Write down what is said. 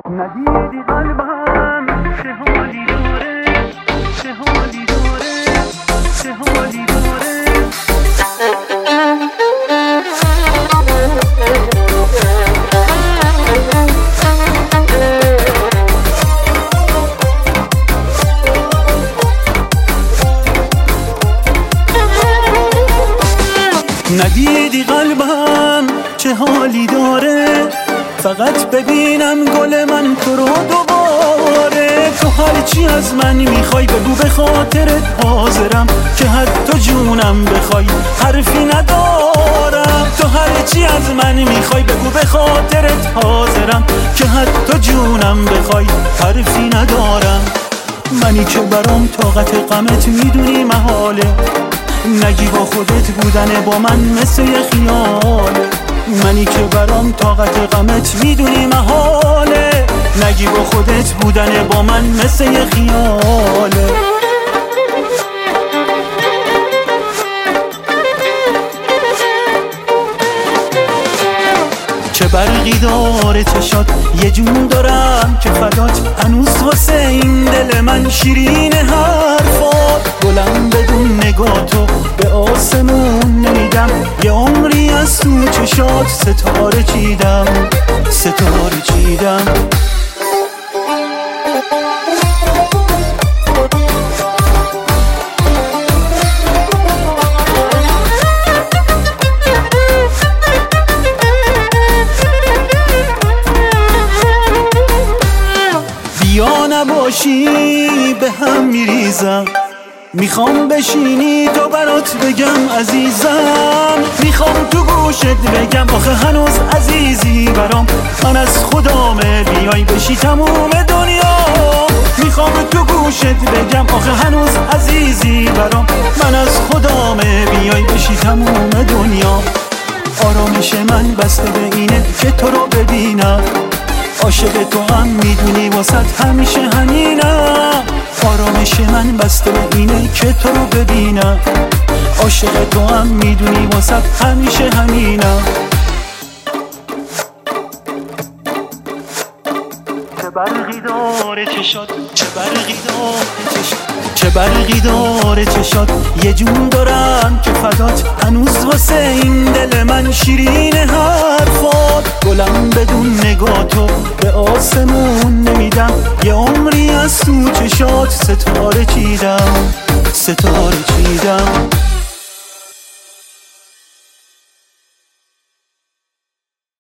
ندیدی قلبم چه حالی داره، چه حالی داره، چه حالی داره. ندیدی قلبم چه حالی داره، فقط ببینم گل من تو رو دوباره. تو هرچی از من میخوای بگو به خاطرت حاضرم، که حتی جونم بخوای حرفی ندارم. تو هرچی از من میخوای بگو به خاطرت حاضرم، که حتی جونم بخوای حرفی ندارم. منی که برام طاقت غمت میدونی محاله، نگی با خودت بودن با من مثل یه خیاله. منی که برام طاقت غمت میدونی محاله، نگی با خودت بودن با من مثل یه خیاله. چه برقی داره چشات، یه جون دارم که فدات، هنوز واسه این دل من شیرین حرفات. گلم بدون نگاه تو به آسمون نمیدم، یه عمری از تو چشات ستاره چیدم، ستاره چیدم. بیا نباشی به هم میریزم، میخوام بشینی تو برات بگم عزیزم. میخوام تو گوشت بگم آخه هنوز عزیزی برام، من از خدامه بیای بشی تموم دنیا. میخوام تو گوشت بگم آخه هنوز عزیزی برام، من از خدامه بیای بشی تموم دنیا. آرامش من بسته به اینه که تو رو ببینم، عاشق تو هم میدونی واسط همیشه همینم. آرامش من بسته به اینه که تو رو ببینم، عاشق تو هم میدونی واسط همیشه همینم. چه برقی داره چشات، چه برقی داره چشات، چه برقی داره چشات، یه جون دارم که فدات، هنوز واسه این دل من شیرین حرفات. گلم بدون نگاه تو به آسمون نمیدم، یه عمری از تو چشات ستاره چیدم، ستاره چیدم.